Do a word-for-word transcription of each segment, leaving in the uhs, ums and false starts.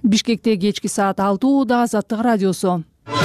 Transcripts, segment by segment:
Бишкекте кечки саат алты ууда Азаттык радиосу.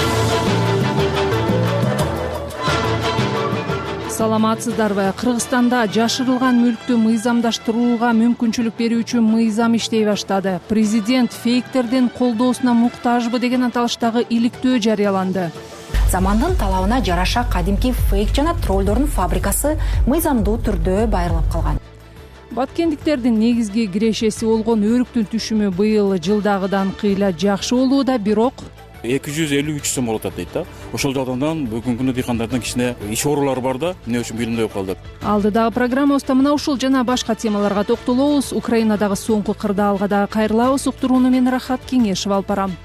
Саламатсыздарбы? Кыргызстанда жашырылган мүлктү мыйзамдаштырууга мүмкүнчүлүк берүүчү мыйзам иштей баштады. Президент фейктердин колдоосуна муктажбы деген аталыштагы иликтөө жарыяланды. Замандын талабына жараша кадимки фейк жана троллдордун фабрикасы мыйзамдуу түрдө байырылып калган. Баткендиктердин негизги кирешеси болгон өрүктүн түшүмү быйыл жылдагыдан кыйла жакшы болууда, бирок эки жүз элүү үч сом болуп атат дейт да. Ошол жагдан бүгүнкү күндө дыйкандардын кичине иш оорулары бар да, эмне үчүн билинбей калды. Алдыдагы программабызда мына ушул жана башка темаларга токтолобуз. Украинадагы соңку кырдаалга дагы кайрылабыз. Уктурууну мен Рахат Кеңешева алып барам.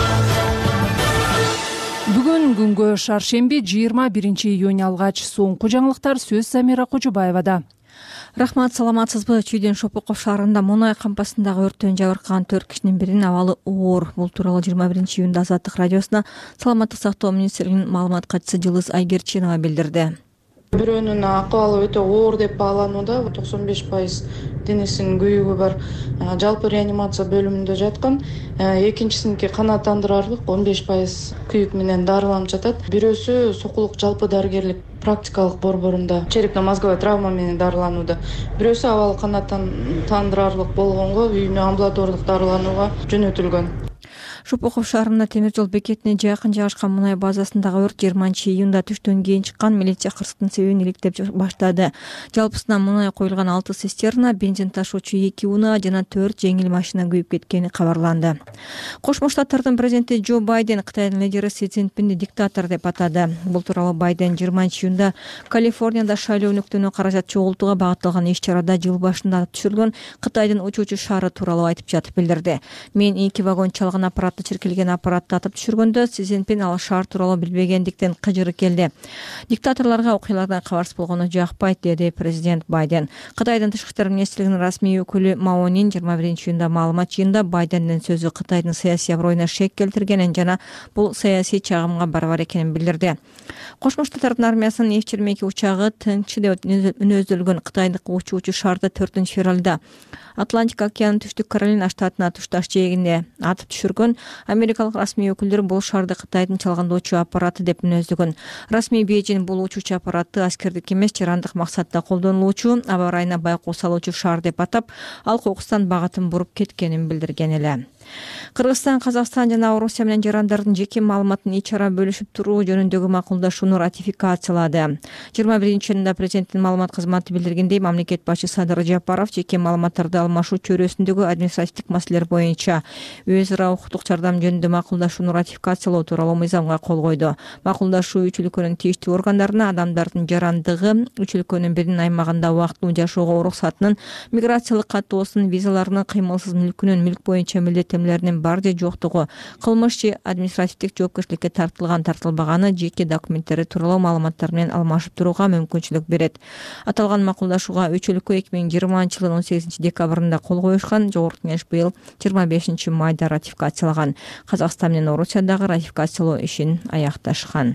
Бүгүн күнгө шаршемби жыйырма биринчи июнь алгач. Соңку жаңылыктар сөз Замира Кожубаевада. Рахмат, саламатсызбы? Чүйдөн Шопоков шаарында мунай кампасындагы өрттөн жабыркаган төрт кишинин биринин абалы оор. Бул тууралуу жыйырма биринчи июнда Азаттык радиосуна Саламаттык сактоо министрлигинин маалымат катчысы Жылыз Айгерчинова билдирди. Бирөөнүн акыбалы өтө оор деп бааланууда, токсон беш пайыз денесинин күйүгү бар, жалпы реанимация бөлүмүндө жаткан. Экинчисиники канааттандырарлык он беш пайыз күйүк менен дарыланып жатат. Бирөөсү сокулук жалпы дарыгерлик практикалык борборунда черепно-мозговой травма менен дарыланууда. Бирөөсү абалы канааттандырарлык болгонго үйүнө амбулатордук дарыланууга жөнөтүлгөн. Шопоков шаарында темир жол бекетине жакын жайгашкан мунай базасындагы өрт жыйырманчы июнда түштөн кийин чыккан. Милиция кырсыктын себебин иликтеп баштады. Жалпысынан мунай коюлган алты цистерна, бензин ташуучу эки унаа жана төрт жеңил машина күйүп кеткени кабарланды. Кошмо Штаттардын президенти Джо Байден Кытайдын лидери Си Цзиньпинди диктатор деп атады. Бул тууралуу Байден жыйырманчы июнда Калифорнияда шайлоо өнөктөнүү каражат чогултууга багытталган иш-чарада жыл башында түшүрүлгөн Кытайдын учуучу шаары тууралуу айтып жатып билдирди. Мен эки вагон чалган аппарат чиркелген аппаратты атып түшүргөндө Си Цзиньпин ал шаар тууралуу билбегендиктен кыжыры келди. Диктаторлорго окуялардан кабарсыз болгону жакпайт, деди президент Байден. Кытайдын тышкы иштер министрлигинин расмий өкүлү Мао Нин жыйырма биринчи июнда маалымат жыйында Байдендин сөзү Кытайдын саясий аброюна шек келтиргенин жана бул саясий чагымга барабар экенин билдирди. Кошмо Штаттардын армиясынын эф жыйырма эки учагы тынччы деп үнөздөлгөн кытайдык учуучу шаарда төртүнчү февралда Атлантика океанын түштүк Каролина штатына тушташ жээгинде атып түшүргөн. Америкалык расмий өкүлдөр бул шаарды Кытайдын чалгандоочу аппараты деп мүнөздөгөн. Расмий Бейжин бул учуучу аппаратты аскердик эмес, жарандык максатта колдонулуучу, аба ырайына байкоо салуучу шаар деп атап, ал кокустан багытын буруп кеткенин билдирген эле. Кыргызстан, Казакстан жана Орусия менен жарандардын жеке маалыматын ич-чара бөлүшүп туруу жөнүндөгү макулдашууну ратификациялады. жыйырма биринчи июнда президенттин маалымат кызматы билдиргендей, мамлекет башчысы Садыр Жапаров жеке маалыматтарды алмашуу чөйрөсүндөгү административдик маселелер боюнча өз ара укуктук жардам жөнүндө макулдашууну ратификациялоо тууралуу мыйзамга кол койду. Макулдашуу үч өлкөнүн тийиштүү органдарына адамдардын жарандыгы, үч өлкөнүн биринин аймагында убактылуу жашоого уруксатынын, миграциялык каттоосунун, визаларынын, кыймылсыз мүлкүнүн, мүлк боюнча милдеттенмелеринин бар же жоктугу, кылмыш же административдик жоопкерчиликке тартылган тартылбаганы, жеке документтери тууралуу маалыматтар менен алмашып турууга мүмкүнчүлүк берет. Аталган макулдашууга үч өлкө эки миң жыйырманчы жылдын он сегизинчи декабрында кол коюшкан. Жогорку Кеңеш быйыл жыйырма бешинчи майда ратификациялаган. Казакстан менен Орусия дагы ратификациялоо ишин аякташкан.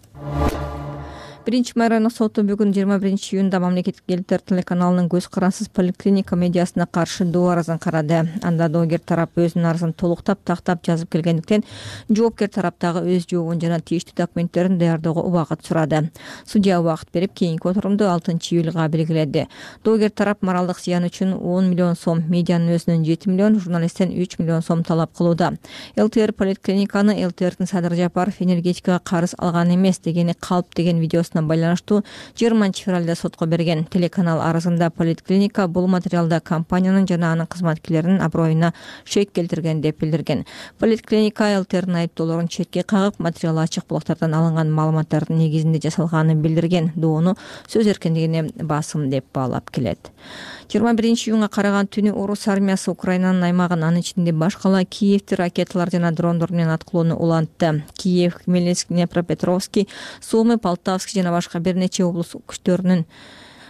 Биринчи май райондук соту бүгүн жыйырма биринчи июнда мамлекеттик элтер телеканалынын көз карансыз поликлиника медиасына каршы доо арызын карады. Анда доогер тарап өзүнүн арызын толуктап, тактап жазып келгендиктен жоопкер тараптагы өз жообун жана тийиштүү документтерин даярдоого убакыт сурады. Судья убакыт берип, кийинки отурумду алтынчы июлга белгиледи. Доогер тарап моралдык зыян үчүн он миллион сом, медианын өзүнөн жети миллион, журналисттен үч миллион сом талап кылууда. ЛТР поликлиниканы ЛТРдин Садыр Жапаров энергетикага карыз алган эмес дегени калп деген видеосуна байланыштуу жыйырманчы февралда сотко берген. Телеканал арызында поликлиника бул материалда компаниянын жана анын кызматкерлеринин аброюна шек келтирген деп билдирген. Поликлиника ЛТРдин айыптоолорун четке кагып, материал ачык блоктардан алынган маалыматтардын негизинде жасалганын билдирген. Доону сөз эркиндигине басым деп баалап келет. жыйырма биринчи июнга караган түнү орус армиясы Украинанын аймагын, анын ичинде башкала Киевти ракеталар жана дрондор менен аткылоону улантты. Киев, Хмельницкий, Днепропетровский, Сумы, Полтавский жана башка бир нече облус күчтөрүнүн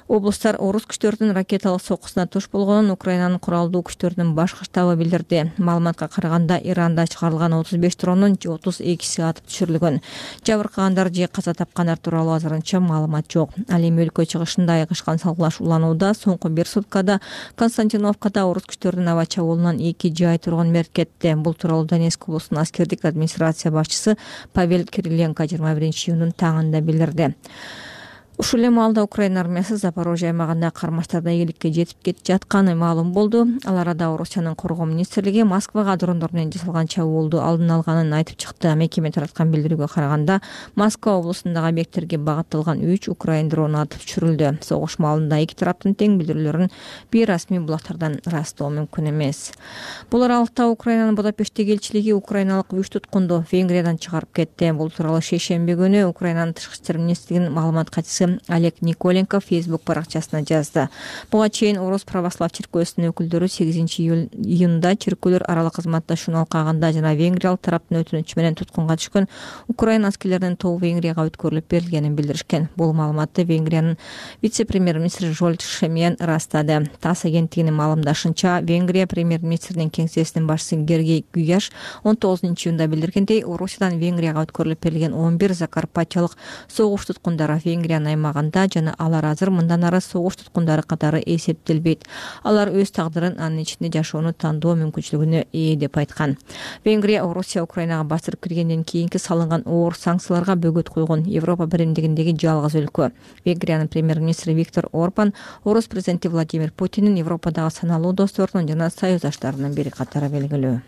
Облустар орус күчтөрүнүн ракеталык соккусуна туш болгонун Украинанын куралдуу күчтөрүнүн башкы штабы билдирди. Маалыматка караганда Иранда чыгарылган отуз беш дронун отуз экиси атып түшүрүлгөн. Жабыркагандар же каза тапкандар тууралуу азырынча маалымат жок. Ал эми өлкө чыгышында айыгышкан салгылаш уланууда соңку бир суткада Константиновкада орус күчтөрүнүн аба чабуулунан эки жай тургун мерт кетти. Бул тууралуу Донецк облусунун аскердик администрация башчысы Павел Кириленко жыйырма биринчи июндун таңында билдирди. Ушул эле маалда Украина армиясы Запорожье аймагында кармаштарда ийгиликке жетип кетип жатканы маалым болду. Ал арада Орусиянын коргоо министрлиги Москвага дрондор менен жасалган чабуулду алдын алганын айтып чыкты. Мекеме тараткан билдирүүгө караганда Москва облусундагы объекттерге багытталган үч украин дрону атып түшүрүлдү. Согуш маалында эки тараптын тең билдирүүлөрүн бейрасмий булактардан ырастоо мүмкүн эмес. Бул аралыкта Украинанын Будапешттеги элчилиги украиналык үч туткунду Венгриядан чыгарып кетти. Бул тууралуу шейшемби күнү Украинанын тышкы иштер министрлигинин маалымат катчысы Олег Николенко Facebook баракчасына жазды. Буга чейин Орус православ чиркөөсүнүн өкүлдөрү сегизинчи июнда чиркөөлөр аралык кызматташууну алкаганда жана венгриялык тараптын өтүнүчү менен туткунга түшкөн Украина аскерлеринин тобу Венгрияга өткөрүлүп берилгенин билдиришкен. Бул маалыматты Венгриянын вице-премьер-министри Жолт Шемьен ырастады. ТАСС агенттигинин маалымдашынча, Венгрия премьер-министринин кеңсесинин башчысы Гергей Гюяш он тогузунчу июнда билдиргендей, Орусиядан Венгрияга өткөрүлүп берилген он бир закарпатьялык согуш туткундары Венгриянын аймагында жана алар азыр мындан ары согуш туткундары катары эсептелбейт. Алар өз тагдырын анын ичинде жашоону тандоо мүмкүнчүлүгүнө ээ деп айткан. Венгрия Орусия Украинага басырып киргенден кийинки салынган оор санкцияларга бөгөт койгон Европа биримдигиндеги жалгыз өлкө. Венгриянын премьер-министри Виктор Орбан Орус президенти Владимир Путиндин Европадагы саналуу досторунун жана союздаштарынын бири катары белгилүү.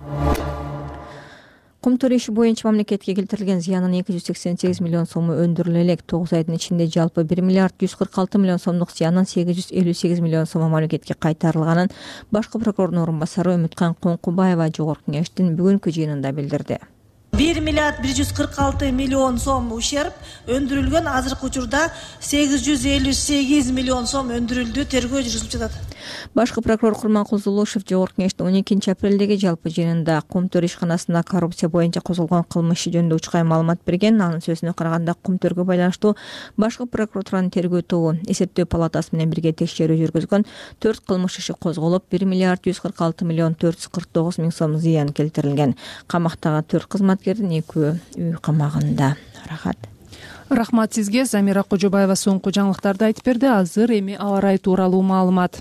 Кумтөр иши боюнча мамлекетке келтирилген зыянын эки жүз сексен сегиз миллион сому өндүрүлө элек. тогуз айдын ичинде жалпы бир миллиард жүз кырк алты миллион сомдук зыянын сегиз жүз элүү сегиз миллион сому мамлекетке кайтарылганын башкы прокурордун орун басары Үмүткан Коңкубаева жогорку кеңештин бүгүнкү жыйынында билдирди. бир миллиард бир жүз кырк алты миллион сом ущерб өндүрүлгөн. Азыркы учурда сегиз жүз элүү сегиз миллион сом өндүрүлдү. Тергөө жүргүзүлүп жатат. Башкы прокурор Курманкул Зулушев жогорку кеңештин он экинчи апрелдеги жалпы жыйынында Кумтөр ишканасында коррупция боюнча козголгон кылмыш иши жөнүндө учкай маалымат берген. Анын сөзүнө караганда, Кумтөргө байланыштуу башкы прокуратуранын тергөө тобу эсептөө палатасы менен бирге текшерүү жүргүзгөн. төрт кылмыш иши козголуп, бир миллиард жүз кырк алты миллион төрт жүз кырк тогуз миң сом зыян келтирилген. Камактагы төрт кызматкердин экөө үй камагында. Рахат. Рахмат сизге. Замира Кожобаева соңку жаңылыктарды айтып берди. Азыр эми аба ырайы тууралуу маалымат.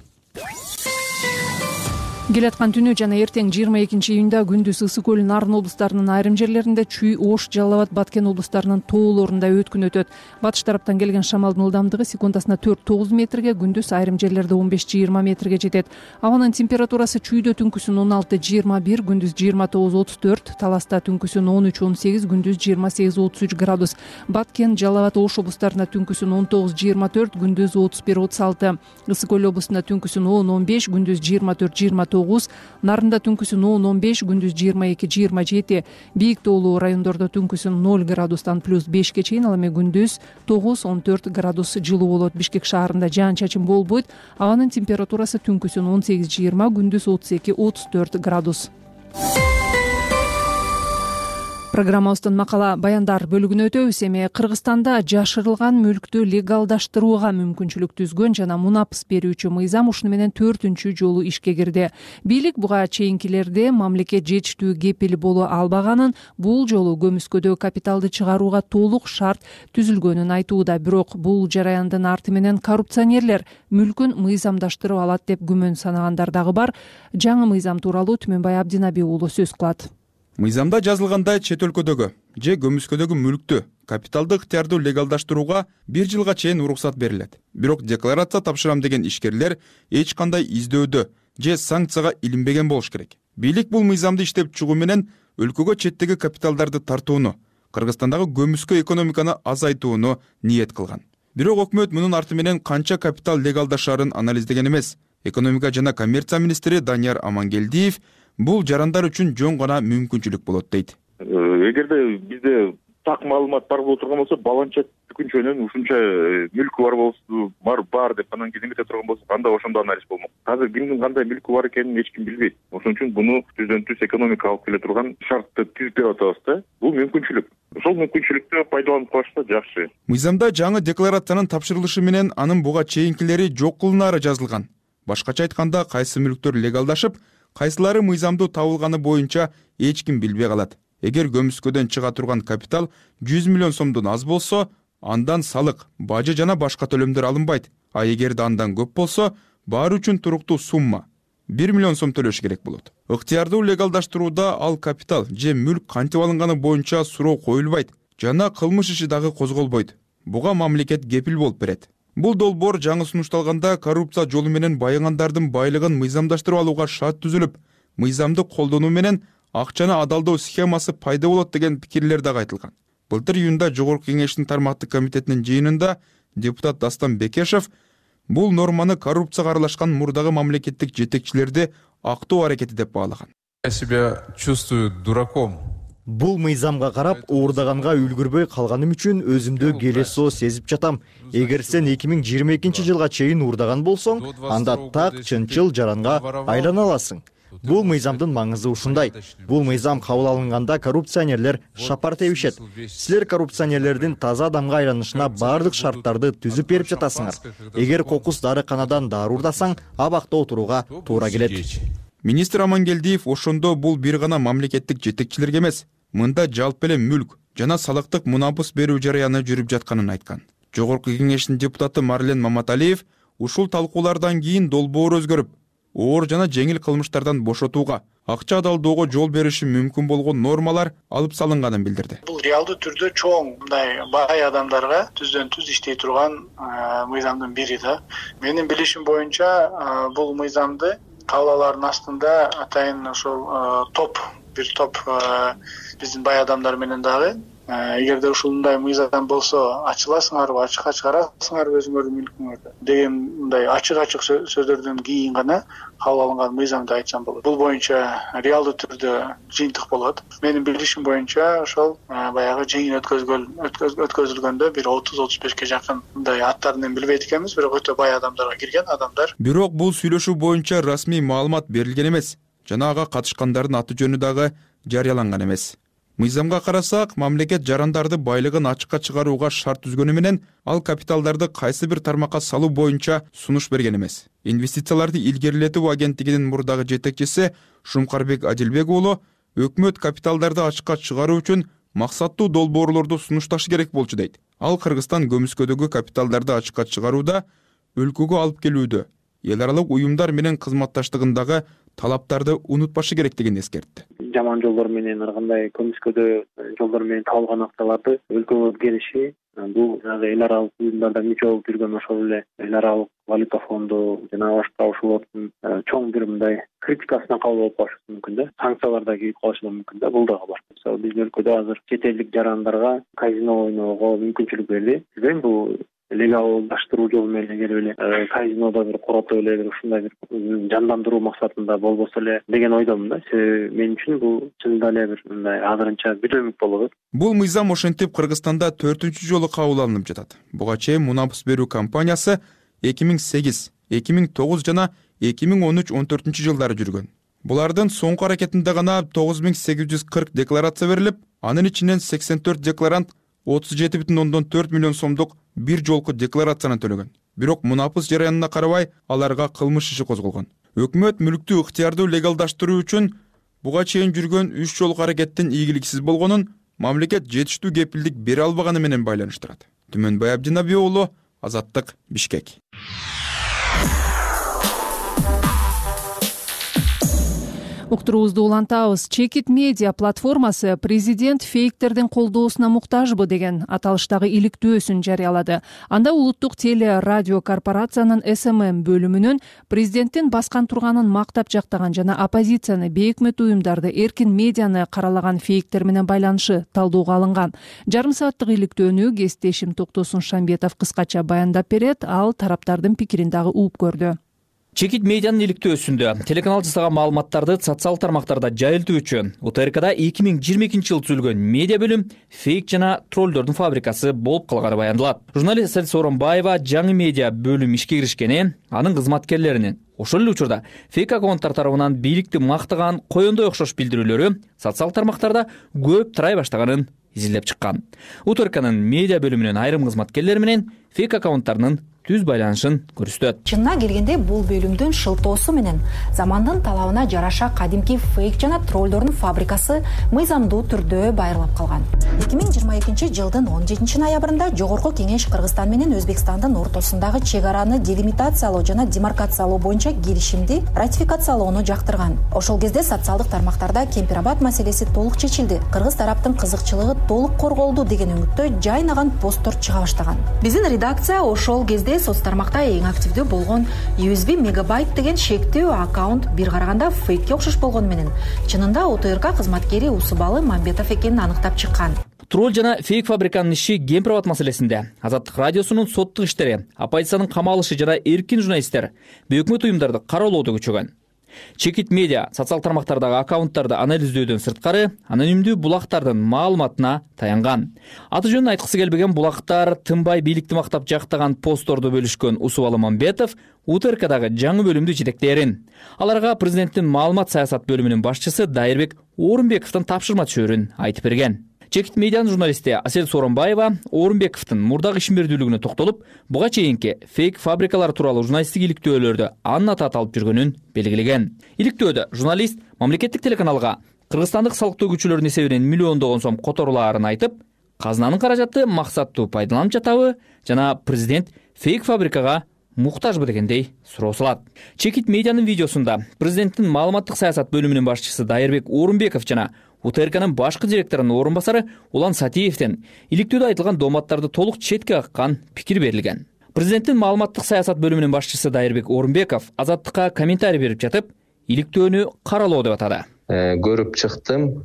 Келаткан түнү жана эртең жыйырма экинчи июнда күндүз Ысык көл, Нарын облустарынын айрым жерлеринде, Чүй, Ош, Жалал Абад, Баткен облустарынын тоолорунда өткүн өтөт. Батыш тараптан келген шамалдын ылдамдыгы секундасына төрт тогуз метрге, күндүз айрым жерлерде он беш жыйырма метрге жетет. Абанын температурасы Чүйдө түнкүсүн он алты жыйырма бир, күндүз жыйырма тогуз отуз төрт, Таласта түнкүсүн он үч он сегиз, күндүз жыйырма сегиз отуз үч градус. Баткен, Жалал Абад, Ош облустарында түнкүсүн он тогуз жыйырма төрт, күндүз отуз бир отуз алты. Ысык көл облусунда түнкүсүн он он беш, күндүз жыйырма төрт жыйырма тогуз. Нарында түнкүсүн он он беш, күндүз жыйырма эки жыйырма жети. Бийик тоолуу райондордо түнкүсүн ноль градустан плюс бешке чейин, ал эми күндүз тогуз он төрт градус жылуу болот. Бишкек шаарында жаан чачын болбойт. Абанын температурасы түнкүсүн он сегиз жыйырма, күндүз отуз эки отуз төрт градус. Программабыздын макала баяндар бөлүгүнө өтөбүз. Эми Кыргызстанда жашырылган мүлктү легалдаштырууга мүмкүнчүлүк түзгөн жана мунапыс берүүчү мыйзам ушуну менен төртүнчү жолу ишке кирди. Бийлик буга чейинкилерде мамлекет жетиштүү кепил боло албаганын, бул жолу көмүскөдө капиталды чыгарууга толук шарт түзүлгөнүн айтууда. Бирок бул жараяндын арты менен коррупционерлер мүлкүн мыйзамдаштырып алат деп күмөн санагандар дагы бар. Жаңы мыйзам тууралуу Түмөнбай Абдинаби уулу сөз кылат. Мыйзамда жазылгандай, чет өлкөдөгү же көмүскөдөгү мүлктү капиталдык ыктыярдуу легалдаштырууга бир жылга чейин уруксат берилет. Бирок декларация тапшырам деген ишкерлер эч кандай издөөдө же санкцияга илинбеген болуш керек. Бийлик бул мыйзамды иштеп чыгуу менен өлкөгө четтеги капиталдарды тартууну, Кыргызстандагы көмүскө экономиканы азайтууну ниет кылган. Бирок өкмөт мунун арты менен канча капитал легалдашаарын анализдеген эмес. Экономика жана коммерция министри Данияр Амангелдиев бул жарандар үчүн жөн гана мүмкүнчүлүк болот дейт. Эгерде бизде так маалымат бар боло турган болсо, баланча күнчөнөн ушунча мүлкү бар болсу, бар бар деп анан кийин эмете турган болсо, анда ошондо анализ болмок. Азыр кимдин кандай мүлкү бар экенин эч ким билбейт. Ошон үчүн буну түздөн түз экономика алып келе турган шартты түзүп берип атабыз да. Бул мүмкүнчүлүк. ошол мүмкүнчүлүктү пайдаланып калышса жакшы. Мыйзамда жаңы декларациянын тапшырылышы менен анын буга чейинкилери жок кылынаары жазылган. Башкача айтканда, кайсы мүлктөр легалдашып, кайсылары мыйзамдуу табылганы боюнча эч ким билбей калат. Эгер көмүскөдөн чыга турган капитал жүз миллион сомдон аз болсо, андан салык, бажы жана башка төлөмдөр алынбайт. А эгерде андан көп болсо, баары үчүн туруктуу сумма бир миллион сом төлөш керек болот. Ыктыярдуу легалдаштырууда ал капитал же мүлк кантип алынганы боюнча суроо коюлбайт жана кылмыш иши дагы козголбойт. Буга мамлекет кепил болуп берет. Бул долбоор жаңы сунушталганда коррупция жолу менен байыгандардын байлыгын мыйзамдаштырып алууга шарт түзүлүп, мыйзамды колдонуу менен акчаны адалдоо схемасы пайда болот деген пикирлер дагы айтылган. Былтыр июнда Жогорку Кеңештин тармактык комитетинин жыйынында депутат Дастан Бекешев бул норманы коррупцияга аралашкан мурдагы мамлекеттик жетекчилерди актоо аракети деп баалаган. Я себя чувствую дураком. Бул мыйзамга карап уурдаганга үлгүрбөй калганым үчүн өзүмдү келесоо сезип жатам. Эгер сен эки миң жыйырма экинчи жылга чейин уурдаган болсоң, анда так чынчыл жаранга айлана аласың. Бул мыйзамдын маңызы ушундай. Бул мыйзам кабыл алынганда коррупционерлер шапар тебишет. Силер коррупционерлердин таза адамга айланышына бардык шарттарды түзүп берип жатасыңар. Эгер кокус дарыканадан дары уурдасаң, абакта отурууга туура келет. Министр Амангелдиев ошондо бул бир гана мамлекеттик жетекчилерге эмес, мында жалпы эле мүлк жана салыктык мунапыс берүү жараяны жүрүп жатканын айткан. Жогорку Кеңештин депутаты Марлен Маматалиев ушул талкуулардан кийин долбоор өзгөрүп, оор жана жеңил кылмыштардан бошотууга, акча адалдоого жол бериши мүмкүн болгон нормалар алып салынганын билдирди. Бул реалдуу түрдө чоң мындай бай адамдарга түздөн түз иштей турган мыйзамдын бири да. Менин билишим боюнча бул мыйзамды кабыл алаардын астында атайын ошол топ, бир топ биздин бай адамдар менен дагы эгерде ушундай мыйзам болсо ачыласыңарбы, ачыкка чыгарасыңарбы өзүңөрдүн мүлкүңөрдү деген мындай ачык-ачык сөздөрдөн кийин гана кабыл алынган мыйзамды айтсам болот. Бул боюнча реалдуу түрдө жыйынтык болот. Менин билишим боюнча ошол баягы жыйын өткөзүлгөндө бир отуз отуз бешке жакын мындай аттарын билбейт экенбиз, бирок өтө бай адамдарга кирген адамдар. Бирок бул сүйлөшүү боюнча расмий маалымат берилген эмес жана ага катышкандардын аты жөнү дагы жарыяланган эмес. Мыйзамга карасак, мамлекет жарандарды байлыгын ачыкка чыгарууга шарт түзгөнү менен ал капиталдарды кайсы бир тармакка салуу боюнча сунуш берген эмес. Инвестицияларды илгерилетүү агенттигинин мурдагы жетекчиси Шумкарбек Адилбек уулу өкмөт капиталдарды ачыкка чыгаруу үчүн максаттуу долбоорлорду сунушташы керек болчу дейт. Ал Кыргызстан көмүскөдөгү капиталдарды ачыкка чыгарууда өлкөгө алып келүүдө эл аралык уюмдар менен кызматташтыгындагы талаптарды унутпашы керектигин эскертти. Жаман жолдор менен ар кандай көмүскөдө жолдор менен табылган акчаларды өлкөгө келиши, бул жана эл аралык уюмдарда мичөө болуп жүргөн ошол эле эл аралык валюта фонду жана башка ошолордун чоң бир мындай критикасына кабыл болуп калышы мүмкүн да. Санкциялар да кийип калышы мүмкүн да, бул дагы бар. Мисалы биздин өлкөдө азыр чет элдик жарандарга казино ойноого мүмкүнчүлүк берди. Билбейм, бул легалдаштыруу жолу менен келип эле казинода бир коротуп эле бир ушундай бир жандандыруу максатында болбосо эле деген ойдомун да. Себеби мен үчүн бул чынында эле бир мындай азырынча бирөөмүк болот. Бул мыйзам ошентип Кыргызстанда төртүнчү жолу кабыл алынып жатат. Буга чейин мунапыс берүү компаниясы эки миң сегиз, эки миң тогуз жана эки миң он үч он төртүнчү жылдары жүргөн. Булардын соңку аракетинде гана тогуз миң сегиз жүз кырк декларация берилип, анын ичинен сексен төрт декларант отуз жети бүтүн ондон төрт миллион сомдук бир жолку декларацияны төлөгөн. Бирок мунапыс жараянына карабай аларга кылмыш иши козголгон. Өкмөт мүлктү ыктыярдуу легалдаштыруу үчүн буга чейин жүргөн үч жолку аракеттин ийгиликсиз болгонун мамлекет жетиштүү кепилдик бере албаганы менен байланыштырат. Түмөнбай Абдинаби уулу, Азаттык, Бишкек. Уктуруубузду улантабыз. Чекит медиа платформасы президент фейктердин колдоосуна муктажбы деген аталыштагы иликтөөсүн жарыялады. Анда улуттук теле радио корпорациянын эс эм эм бөлүмүнүн президенттин баскан турганын мактап жактаган жана оппозицияны, бейөкмөт уюмдарды, эркин медианы каралаган фейктер менен байланышы талдоого алынган. Жарым сааттык иликтөөнү кесиптешим Токтосун Шамбетов кыскача баяндап берет. Ал тараптардын пикирин дагы угуп көрдү. Чекит медианын иликтөөсүндө телеканал жасаган маалыматтарды социалдык тармактарда жайылтуу үчүн У Т Р Кда эки миң жыйырма экинчи жылы түзүлгөн медиа бөлүм фейк жана троллдордун фабрикасы болуп калганы баяндалат. Журналист Эль Сооронбаева жаңы медиа бөлүм ишке киришкени, анын кызматкерлеринин ошол эле учурда фейк аккаунттар тарабынан бийликти мактаган коёндой окшош билдирүүлөрү социалдык тармактарда көп тарай баштаганын изилдеп чыккан. УТРКнын медиа бөлүмүнүн айрым кызматкерлери менен фейк аккаунттарынын түз байланышын көрсөтөт. Чынына келгенде бул бөлүмдүн шылтоосу менен замандын талабына жараша кадимки фейк жана троллдордун фабрикасы мыйзамдуу түрдө байырлап калган. эки миң жыйырма экинчи жылдын он жетинчи ноябрында Жогорку Кеңеш Кыргызстан менен Өзбекстандын ортосундагы чек араны делимитациялоо жана демаркациялоо боюнча келишимди ратификациялоону жактырган. Ошол кезде социалдык тармактарда кемпир-абад маселеси толук чечилди. Кыргыз тараптын кызыкчылыгы толук корголду деген үмүттө жайнаган посттор чыга баштаган. Биздин редакция ошол кезде соц тармакта эң активдүү болгон жүз мегабайт деген шектүү аккаунт бир караганда фейкке окшош болгону менен чынында УТРК кызматкери Усубалы Мамбетов экенин аныктап чыккан. Тролл жана фейк фабриканын иши кемпир-абад маселесинде Азаттык радиосунун соттук иштери, оппозициянын камалышы жана эркин журналисттер өкмөт уюмдарды кароолоодо күчөгөн. Чекит медиа социал тармактардагы аккаунттарды анализдөөдөн сырткары анонимдүү булактардын маалыматына таянган. Аты жөнүн айткысы келбеген булактар тынбай бийликти мактап жактаган постторду бөлүшкөн Усубалы Мамбетов УТРКдагы жаңы бөлүмдү жетектээрин. Аларга президенттин маалымат саясат бөлүмүнүн башчысы Дайырбек Орунбековдун тапшырма түшөрүн айтып берген. Чекит медианын журналисти Асель Сооронбаева Орунбековдун мурдагы ишмердүүлүгүнө токтолуп, буга чейинки фейк фабрикалар тууралуу журналисттик иликтөөлөрдү анын атат алып жүргөнүн белгилеген. Иликтөөдө журналист мамлекеттик телеканалга кыргызстандык салык төгүүчүлөрдүн эсебинен миллиондогон сом которулаарын айтып, казынанын каражаты максаттуу пайдаланып жатабы жана президент фейк фабрикага муктажбы дегендей суроо салат. Чекит медианын видеосунда президенттин маалыматтык саясат бөлүмүнүн башчысы Дайырбек Орунбеков жана УТРКнын башкы директорунун орун басары Улан Сатиевден иликтөөдө айтылган дооматтарды толук четке каккан пикир берилген. Президенттин маалыматтык саясат бөлүмүнүн башчысы Дайырбек Орунбеков Азаттыкка комментарий берип жатып, иликтөөнү каралоо деп атады. Көрүп чыктым.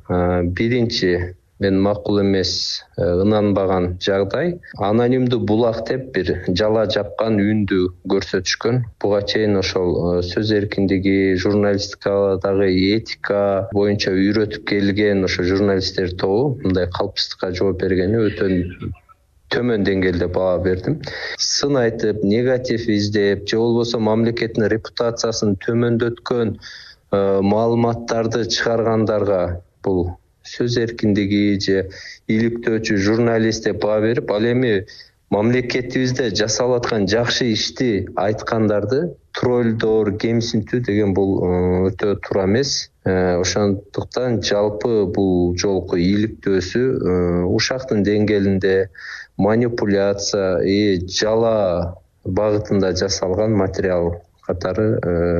Биринчи мен макул эмес, ынанбаган жагдай анонимдүү булак деп бир жала жапкан үндү көрсөтүшкөн. Буга чейин ошол сөз эркиндиги, журналистикадагы этика боюнча үйрөтүп келген ошо журналисттер тобу мындай калпыстыкка жооп бергени өтө төмөн деңгээлде баа бердим. Сын айтып, негатив издеп, же болбосо мамлекеттин репутациясын төмөндөткөн маалыматтарды чыгаргандарга бул сөз эркиндиги же иликтөөчү журналист деп баа берип, ал эми мамлекетибизде жасалып аткан жакшы ишти айткандарды троллдор, кемсинтүү деген бул өтө туура эмес. Ошондуктан жалпы бул жолку иликтөөсү ушактын деңгээлинде манипуляция и жала багытында жасалган материал катары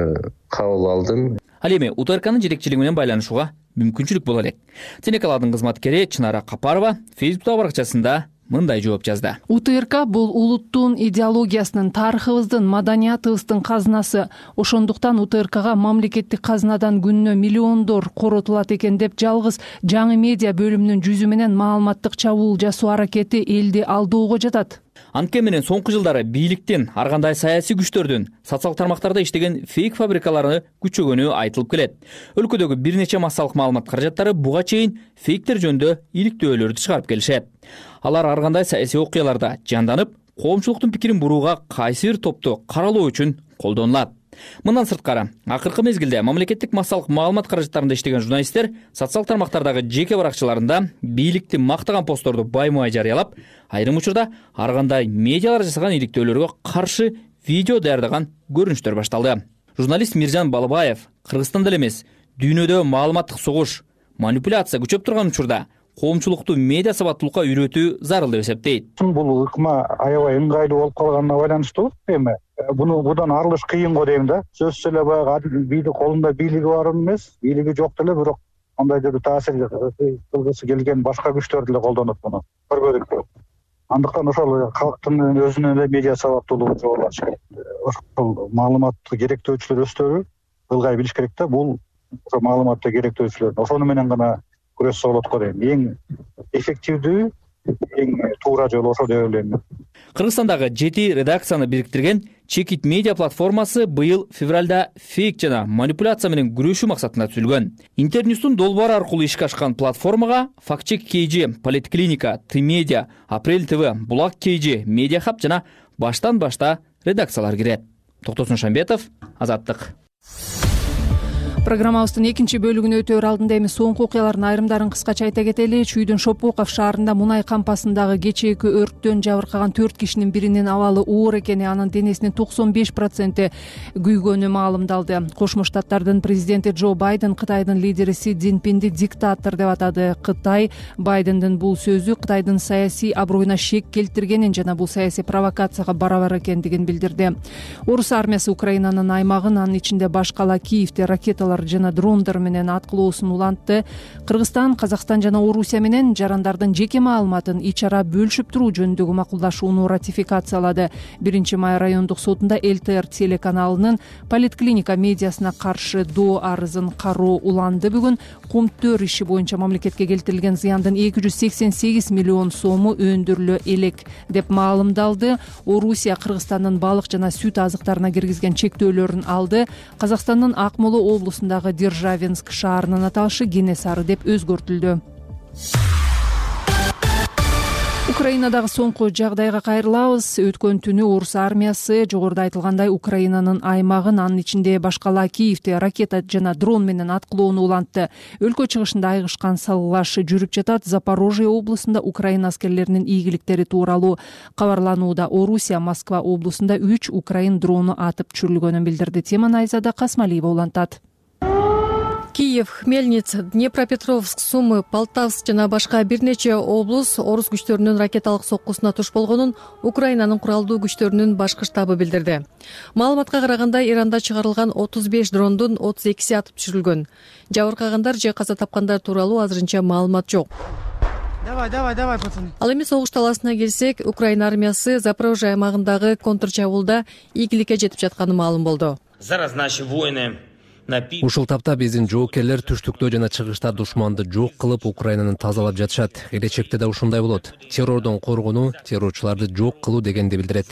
кабыл алдым. Ал эми УТРКнын жетекчилиги менен байланышууга мүмкүнчүлүк боло элек. Телеканалдын кызматкери Чынара Капарова Фейсбуктагы баракчасында мындай жооп жазды. УТРК бул улуттун идеологиясынын, тарыхыбыздын, маданиятыбыздын казынасы. Ошондуктан УТРКга мамлекеттик казынадан күнүнө миллиондор коротулат экен деп жалгыз жаңы медиа бөлүмүнүн жүзү менен маалыматтык чабуул жасоо аракети элди алдоого жатат. Анткени менен соңку жылдары бийликтин, ар кандай саясий күчтөрдүн социалдык тармактарда иштеген фейк фабрикалары күчөгөнү айтылып келет. Өлкөдөгү бир нече массалык маалымат каражаттары буга чейин фейктер жөнүндө иликтөөлөрдү чыгарып келишет. Алар ар кандай саясий окуяларда жанданып, коомчулуктун пикирин бурууга кайсы бир топту каралоо үчүн колдонулат. Мындан сырткары, акыркы мезгилде мамлекеттик массалык маалымат каражаттарында иштеген журналисттер социал тармактардагы жеке баракчаларында бийликти мактаган постторду баймай жарыялап, айрым учурда ар кандай медиалар жасаган иликтөөлөргө каршы видео даярдаган көрүнүштөр башталды. Журналист Миржан Балыбаев Кыргызстанда эле эмес, дүйнөдө маалыматтык согуш, манипуляция күчөп турган учурда коомчулукту медиа сабаттуулукка үйрөтүү зарыл деп эсептейт. Бул ыкма аябай ыңгайлуу болуп калганына байланыштуу эми буну будан арылыш кыйын го дейм да. Сөзсүз эле баягы бийлик колунда бийлиги бар эмес, бийлиги жок деле, бирок андайдыр таасир кылгысы келген башка күчтөр деле колдонот муну. Көрбөдүк. Андыктан ошол калктын өзүнүн эле медиа сабаттуулугу жогорулаш керек. Ошол маалыматты керектөөчүлөр өздөрү ылгай билиш керек да. Бул ошо маалыматты керектөөчүлөр ошону менен гана күрөшсө болот го дейм. Эң эффективдүү, эң туура жол ошо деп ойлойм. Кыргызстандагы жети редакцияны бириктирген Чекит медиа платформасы быйыл февралда фейк жана манипуляция менен күрөшүү максатында түзүлгөн. Интерньюстун долбоору аркылуу ишке ашкан платформага Фактчек кей джи, Политклиника, Т-медиа, Апрель ТВ, Булак кей джи, Медиахаб жана баштан башта редакциялар кирет. Токтосун Шамбетов, Азаттык. Программабыздын экинчи бөлүгүнө өтөөр алдында эми соңку окуялардын айрымдарын кыскача айта кетели. Чүйдүн Шопоков шаарында мунай кампасындагы кечээки өрттөн жабыркаган төрт кишинин биринин абалы оор экени, анын денесинин токсон беш проценти күйгөнү маалымдалды. Кошмо Штаттардын президенти Джо Байден Кытайдын лидери Си Цзиньпинди диктатор деп атады. Кытай Байдендин бул сөзү Кытайдын саясий аброюна шек келтиргенин жана бул саясий провокацияга барабар экендигин билдирди. Орус армиясы Украинанын аймагын, анын ичинде баш кала Киевде ракеталар жана дрондар менен аткылоосун улантты. Кыргызстан, Казакстан жана Орусия менен жарандардын жеке маалыматын ич ара бөлүшүп туруу жөнүндөгү макулдашууну ратификациялады. биринчи май райондук сотунда Эл Тэ Эр телеканалынын поликлиника медиасына каршы доо арызын кароо уланды. Бүгүн Комтөр иши боюнча мамлекетке келтирилген зыяндын эки жүз сексен сегиз миллион сому өндүрүлө элек деп маалымдалды. Орусия Кыргызстандын балык жана сүт азыктарына киргизген чектөөлөрүн алды. Казакстандын Акмола облусундагы Державинск шаарынын аталышы Кенесары деп өзгөртүлдү. Украинадагы соңку жагдайга кайрылабыз. Өткөн түнү Орус армиясы жогоруда айтылгандай Украинанын аймагын, анын ичинде баш кала Киевде ракета жана дрон менен аткылоону улантты. Өлкө чыгышында айгышкан салгылаш жүрүп жатат. Запорожье облусунда Украина аскерлеринин ийгиликтери тууралуу кабарланууда. Орусия Москва облусунда үч украин дрону атып түшүрүлгөнүн билдирди. Теманы Айзада Касмалиева улантат. Киев, Хмельниц, Днепропетровск, Сумы, Полтавск жана башка бир нече облус орус күчтөрүнүн ракеталык соккусуна туш болгонун Украинанын куралдуу күчтөрүнүн башкы штабы билдирди. Маалыматка караганда, Иранда чыгарылган отуз беш дрондун отуз экиси атып түшүрүлгөн. Жабыркагандар же каза тапкандар тууралуу азырынча маалымат жок. Давай, давай, давай, пацаны. Ал эми согуш талаасына келсек, Украина армиясы Запорожье аймагындагы контрчабуулда ийгиликке жетип жатканы маалым болду. Зараз наши воины Ушул тапта биздин жоокерлер түштүктө жана чыгышта душманды жок кылып Украинаны тазалап жатышат. Келечекте да ушундай болот. Террордон коргонуу, террорчуларды жок кылуу дегенди билдирет.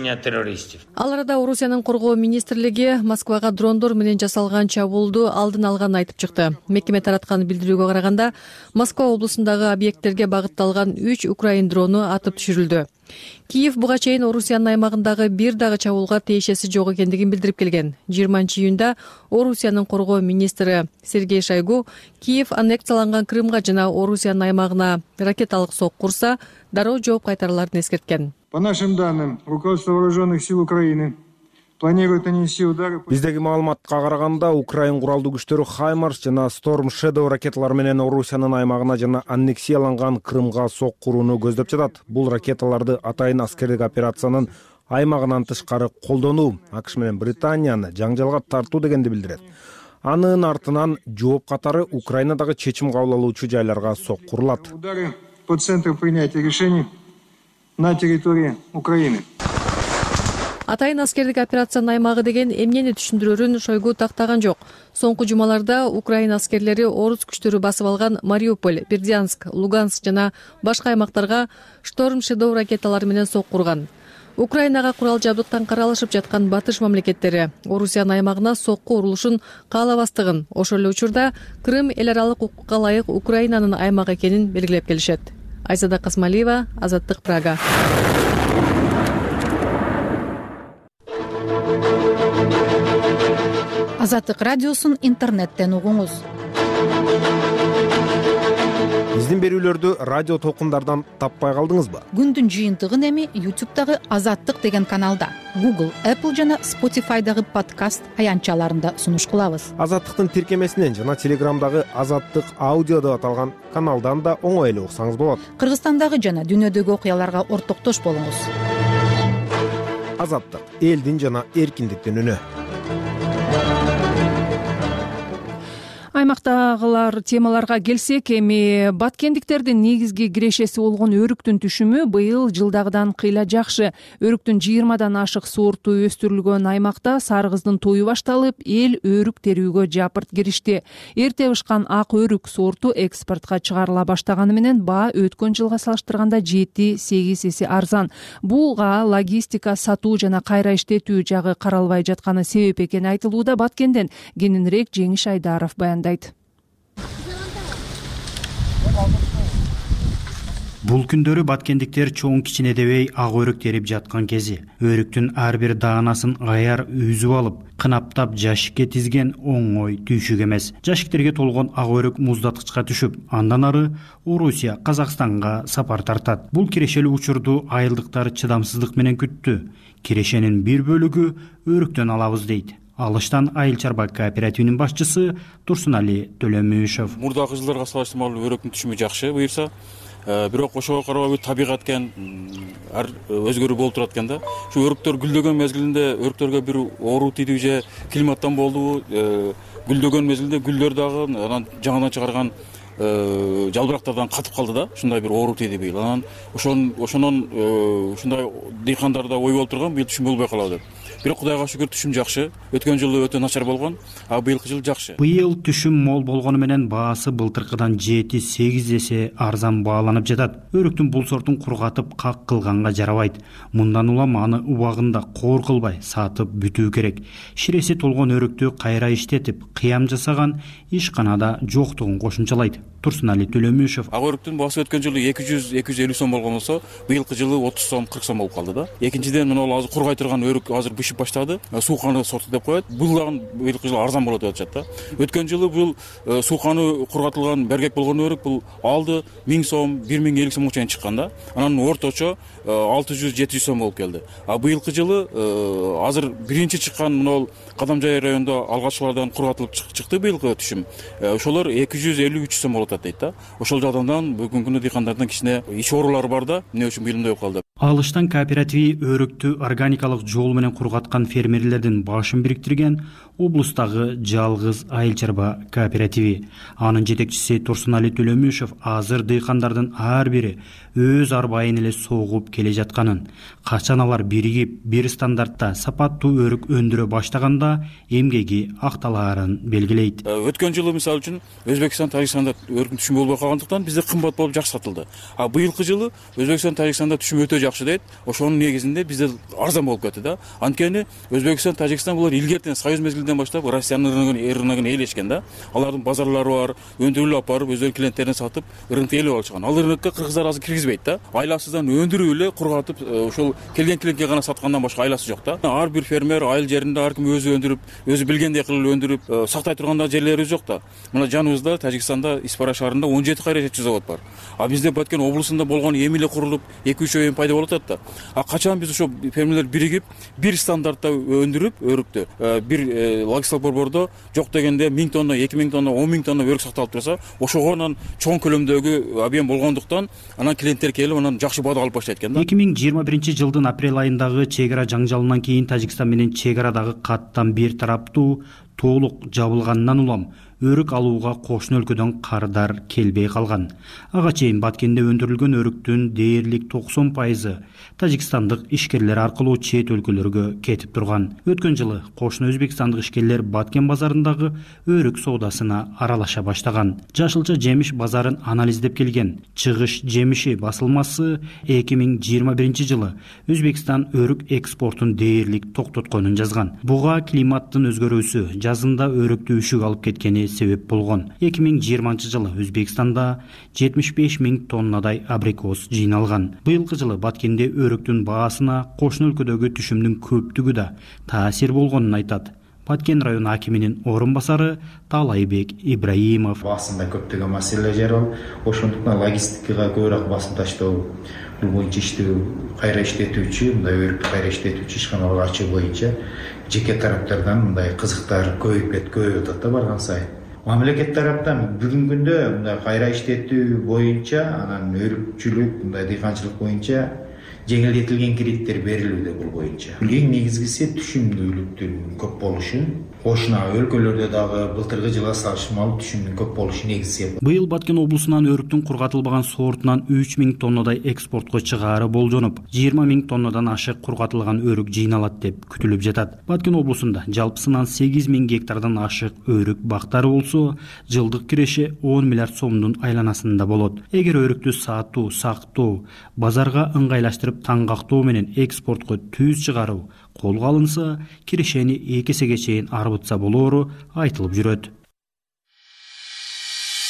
Ал арада Орусиянын коргоо министрлиги Москвага дрондор менен жасалган чабуулду алдын алганын айтып чыкты. Мекеме тараткан билдирүүгө караганда, Москва облусундагы объекттерге багытталган үч украин дрону атып түшүрүлдү. Киев буга чейин Орусиянын аймагындагы бир дагы чабуулга тиешеси жок экендигин билдирип келген. жыйырманчы июнда Орусиянын коргоо министри Сергей Шойгу Киев аннексияланган Крымга жана Орусиянын аймагына ракеталык сок курса, дароо жооп кайтарыларын эскерткен. По нашим данным, руководство вооруженных сил Украины планирует нанести удары. Биздеги маалыматка караганда, Украин куралдуу күчтөрү Хаймарс жана Storm Shadow ракеталар менен Орусиянын аймагына жана аннексияланган Крымга сок курууну көздөп жатат. Бул ракеталарды атайын аскердик операциянын аймагынан тышкары колдонуу, АКШ менен Британияны жаңжалга тартуу дегенди билдирет. Анын артынан жооп катары Украинадагы чечим кабыл алуучу жайларга сок курулат. Удары по центру принятия решений на территории Украины. Атайын аскердик операциянын аймагы деген эмнени түшүндүрөрүн Шойгу тактаган жок. Соңку жумаларда Украина аскерлери орус күчтөрү басып алган Мариуполь, Бердянск, Луганск жана башка аймактарга Storm Shadow ракеталары менен сок курган. Украинага курал жабдыктан каралышып жаткан батыш мамлекеттери Орусиянын аймагына сокку урулушун каалабастыгын, ошол эле учурда Крым эл аралык укукка ылайык Украинанын аймагы экенин белгилеп келишет. Айзада Касмалиева, Азаттык, Прага. Азаттык радиосун интернеттен угуңуз. Биздин берүүлөрдү радио толкундардан таппай калдыңызбы? Күндүн жыйынтыгын эми YouTube'дагы Азаттык деген каналда, Google, Apple жана Spotify'дагы подкаст аянтчаларында сунуш кылабыз. Азаттыктын тиркемесинен жана Телеграмдагы Азаттык аудио деп аталган каналдан да оңой эле уксаңыз болот. Кыргызстандагы жана дүйнөдөгү окуяларга ортоктош болуңуз. Азаттык, элдин жана эркиндиктин үнү. Аймактагылар темаларга келсек, эми баткендиктердин негизги кирешеси болгон өрүктүн түшүмү быйыл жылдагыдан кыйла жакшы. Өрүктүн жыйырмадан ашык сорту өстүрүлгөн аймакта саргыздын тою башталып, эл өрүк терүүгө жапырт киришти. Эрте бышкан ак өрүк сорту экспортко чыгарыла баштаганы менен баа өткөн жылга салыштырганда жети сегиз эсе арзан. Буга логистика, сатуу жана кайра иштетүү жагы каралбай жатканы себеп экени айтылууда. Баткенден кененирээк Жеңиш Айдаров баяндайт. Бул күндөрү баткендиктер чоң кичине дебей ак өрүк терип жаткан кези. Өрүктүн ар бир даанасын аяр үзүп алып, кынаптап жашикке тизген оңой түйшүк эмес. Жашиктерге толгон ак өрүк муздаткычка түшүп, андан ары Орусия, Казакстанга сапар тартат. Бул кирешелүү учурду айылдыктар чыдамсыздык менен күттү. Кирешенин бир бөлүгү өрүктөн алабыз дейт. Алыштан айыл чарба кооперативинин башчысы Турсунали Төлөмүшев. Мурдагы жылдарга салыштырмалуу өрүктүн түшүмү жакшы буюрса, бирок ошого карабай табигат экен, ар өзгөрүү болуп турат экен да. Ушу өрүктөр гүлдөгөн мезгилинде өрүктөргө бир оору тийди же климаттан болдубу, гүлдөгөн мезгилде гүлдөр дагы анан жаңадан чыгарган жалбырактардан катып калды да, ушундай бир оору тийди быйыл. Анан ошон ошонон ушундай дыйкандарда ой болуп турган, быйыл түшүм болбой калабы деп. Бирок Кудайга шүгүр түшүм жакшы. Өткөн жылы өтө начар болгон, а быйылкы жыл жакшы. Быйыл түшүм мол болгону менен баасы былтыркыдан жети сегиз эсе арзан бааланып жатат. Өрүктүн бул сортун кургатып как кылганга жарабайт. Мындан улам аны убагында коор кылбай сатып бүтүү керек. Ширеси толгон өрүктү кайра иштетип, кыям жасаган ишканада жоктугун кошумчалайт. Турсунали Төлөмүшев. Ак өрүктүн баасы өткөн жылы эки жүз эки жүз элүү сом болгон болсо, быйылкы жылы отуз сом кырк сом болуп калды да. Экинчиден, мына азыр кургай турган өрүк азыр бышып баштады. Сууканы сорту деп коет. Бул дагы быйылкы жылы арзан болот деп атышат да. Өткөн жылы бул сууканы кургатылган бергек болгон өрүк бул алды миң сом, бир миң элүү сомго чейин чыккан да. Анан орточо алты жүз жети жүз сом болуп келди. А быйылкы жылы азыр биринчи чыккан мына Кадамжай районунда алгачкылардан кургатылып чыкты быйылкы түшүм. Ошолор эки жүз элүү үч сом болот дейт да. Ошол жагдан бүгүнкү күнү дыйкандардын кичине иш оорулары бар да, эмне үчүн быйыл мындай болуп калды. Алыштан кооперативи өрүктү органикалык жол менен кургаткан фермерлердин башын бириктирген облустагы жалгыз айыл чарба кооперативи. Анын жетекчиси Турсунали Төлөмүшев азыр дыйкандардын ар бири өз арбайын эле согуп келе жатканын, качан алар биригип бир стандартта сапаттуу өрүк өндүрө баштаганда эмгеги акталаарын белгилейт. Өткөн жылы мисалы үчүн Өзбекстан, Тажикстанда өрүктүн түшүмү болбой калгандыктан бизде кымбат болуп жакшы сатылды. А быйылкы жылы Өзбекстан, Тажикстанда түшүм өтө жакшы дейт. Ошонун негизинде бизде арзан болуп кетти да. Анткени Өзбекстан, Тажикстан булар илгертен союз мезгилинен баштап Россиянын рыногуна ээлешкен да. Алардын базарлары бар, өндүрүлүп алып барып өздөрүнүн клиенттерине сатып, рынокко ээлеп алышкан. Ал рынокко кыргыздар азыр киргизбейт да. Айласыздан өндүрүп эле кургатып, ошол келген клиентке гана саткандан башка айласы жок да. Ар бир фермер айыл жеринде ар ким өзү өндүрүп, өзү билгендей кылып өндүрүп, сактай турган жерлери жок да. Мына жаныбызда Тажикстанда Испара шаарында он жети кайрачы завод бар. А бизде Баткен облусунда болгон эми эле курулуп, эки үч эми пайда болуп атат да. А качан биз ошо фермерлер биригип, бир стандартта өндүрүп өрүктү, бир логистикалык борбордо жок дегенде миң тонна, эки миң тонна, он миң тонна өрүк сакталып турса, ошогонан чоң көлөмдөгү объем болгондуктан анан клиенттер келип анан жакшы баада алып баштайт экен да. эки миң жыйырма биринчи жылдын апрель айындагы чек ара жаңжалынан кийин Тажикстан менен чек арадагы каттан бир тараптуу толук жабылгандан улам өрүк алууга кошуна өлкөдөн кардар келбей калган. Ага чейин Баткенде өндүрүлгөн өрүктүн дээрлик токсон пайызы тажикстандык ишкерлер аркылуу чет өлкөлөргө кетип турган. Өткөн жылы кошуна өзбекстандык ишкерлер Баткен базарындагы өрүк соодасына аралаша баштаган. Жашылча жемиш базарын анализдеп келген Чыгыш жемиши басылмасы эки миң жыйырма биринчи жылы Өзбекстан өрүк экспортун дээрлик токтотконун жазган. Буга климаттын өзгөрүүсү жазында өрүктү үшүк алып кеткени себеп болгон. эки миң жыйырманчы жылы Өзбекстанда жетимиш беш миң тоннадай абрикос жыйналган. Быйылкы жылы Баткенде өрүктүн баасына кошуна өлкөдөгү түшүмдүн көптүгү да таасир болгонун айтат Баткен район акиминин орун басары Талайбек Ибраимов. Баасында көптөгөн маселелер жаралып, ошондуктан логистикага көбүрөөк басым таштоо, бул боюнча иштөө кайра иштетүүчү, мындай өрүктү кайра иштетүүчү ишканаларды ачуу боюнча жеке тараптардан мындай кызыктар көбөйүп көбөйүп атат да барган сайын. Мамлекет тараптан бүгүнкү күндө мындай кайра иштетүү боюнча, анан өрүкчүлүк, мындай дыйканчылык боюнча жеңилдетилген кредиттер берилүүдө бул боюнча. Эң негизгиси түшүмдүүлүктүн көп болушу. Кошуна өлкөлөрдө дагы былтыркы жылга салыштырмалуу түшүмдүн көп болушу негизи. Быйыл Баткен облусунан өрүктүн кургатылбаган сортунан үч миң тоннадай экспортко чыгаары болжонуп, жыйырма миң тоннадан ашык кургатылган өрүк жыйналат деп күтүлүп жатат. Баткен облусунда жалпысынан сегиз миң гектардан ашык өрүк бактары болсо, жылдык киреше он миллиард сомдун айланасында болот. Эгер өрүктү сатуу, сактоо, базарга ыңгайлаштырып таңгактоо менен экспортко түз чыгаруу колго алынса, кирешени эки эсеге чейин арбытса болоору айтылып жүрөт.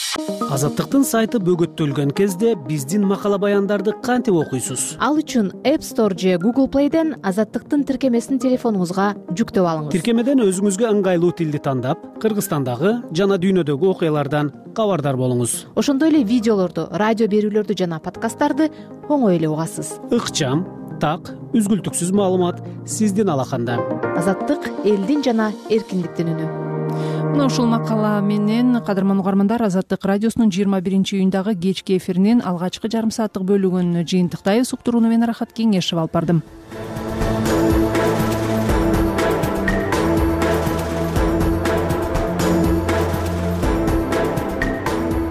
Азаттыктын сайты бөгөттөлгөн кезде биздин макала баяндарды кантип окуйсуз? Ал үчүн App Store же Google Play'ден Азаттыктын тиркемесин телефонуңузга жүктөп алыңыз. Тиркемеден өзүңүзгө ыңгайлуу тилди тандап, Кыргызстандагы жана дүйнөдөгү окуялардан кабардар болуңуз. Ошондой эле видеолорду, радио берүүлөрдү жана подкасттарды оңой эле угасыз. Ыкчам, так, үзгүлтүксүз маалымат сиздин алаканда. Азаттык элдин жана эркиндиктин үнү. Мына ушул макала менен кадырман угармандар, Азаттык радиосунун жыйырма биринчи июндагы кечки эфиринин алгачкы жарым сааттык бөлүгүн жыйынтыктайбыз. Уктурууну мен Рахат Кеңешева алып бардым.